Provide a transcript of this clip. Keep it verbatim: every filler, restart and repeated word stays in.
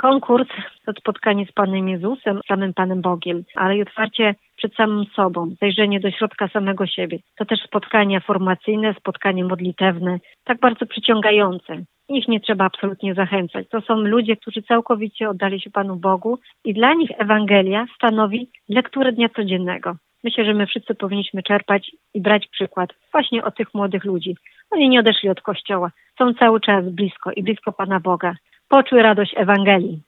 Konkurs to spotkanie z Panem Jezusem, samym Panem Bogiem, ale i otwarcie przed samym sobą, zajrzenie do środka samego siebie. To też spotkania formacyjne, spotkanie modlitewne, tak bardzo przyciągające. Ich nie trzeba absolutnie zachęcać. To są ludzie, którzy całkowicie oddali się Panu Bogu i dla nich Ewangelia stanowi lekturę dnia codziennego. Myślę, że my wszyscy powinniśmy czerpać i brać przykład właśnie od tych młodych ludzi. Oni nie odeszli od Kościoła, są cały czas blisko i blisko Pana Boga. Poczuj radość Ewangelii.